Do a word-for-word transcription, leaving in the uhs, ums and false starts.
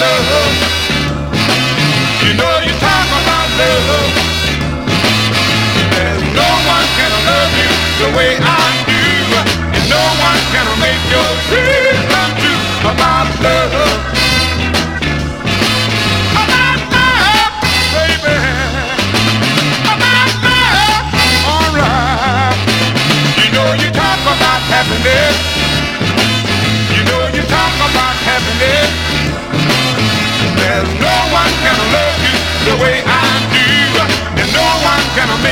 love. You know you talk about love. There's no one can love you the way I do, and no one can make your dreams come true about love. About love, baby. About love, alright. You know you talk about happiness. You know you talk about happiness. There's no one can love you the way I do, and no one can make